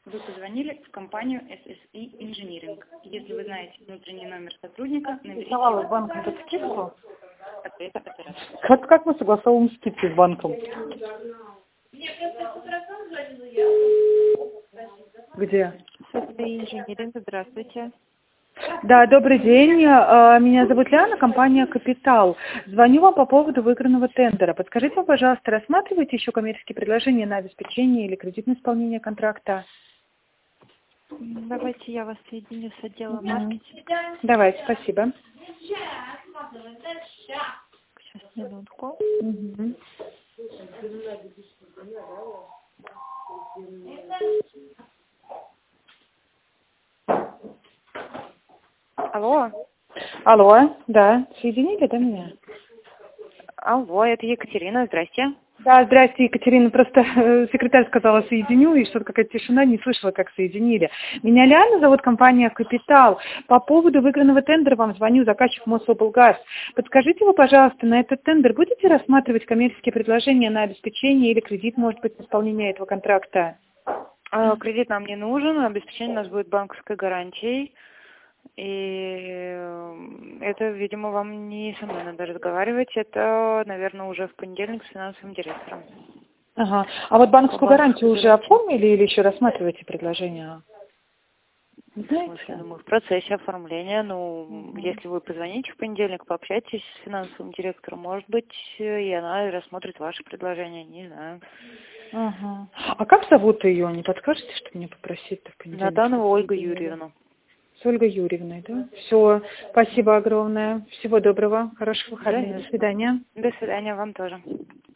Вы позвонили в компанию SSI Engineering. Если вы знаете внутренний номер сотрудника, наберите Давала банком под скидку. ответ оператора. Как мы согласовываем скидки с банком? Где? SSI Engineering, здравствуйте. Да, добрый день. Меня зовут Ляна, компания «Капитал». Звоню вам по поводу выигранного тендера. Подскажите, пожалуйста, рассматриваете еще коммерческие предложения на обеспечение или кредитное исполнение контракта? Давайте я вас соединю с отделом маркетинга. Давайте, спасибо. Сейчас, минутку. Мгм. Алло. Алло, да, соединили, да, меня? Алло, это Екатерина, здрасте. Да, здрасте, Екатерина. Просто секретарь сказала соединю, и что-то какая-то тишина, не слышала, как соединили. Меня Ляна зовут, компания «Капитал». По поводу выигранного тендера вам звоню, заказчик Мособлгаз. Подскажите вы, пожалуйста, на этот тендер будете рассматривать коммерческие предложения на обеспечение или кредит, может быть, на исполнение этого контракта? Кредит нам не нужен, обеспечение у нас будет банковской гарантией. И это, видимо, вам не со мной надо разговаривать, это, наверное, уже в понедельник с финансовым директором. Ага. А вот банковскую гарантию уже оформили или еще рассматриваете предложение? Не знаете? Мы в процессе оформления. Ну, если вы позвоните в понедельник, пообщайтесь с финансовым директором, может быть, и она рассмотрит ваше предложение, не знаю. Ага. А как зовут ее? Не подскажете, что мне попросить-то в понедельник? Натанова Ольга Юрьевна. С Ольгой Юрьевной, да? Все, спасибо огромное. Всего доброго, хороших выходных. До свидания. До свидания, вам тоже.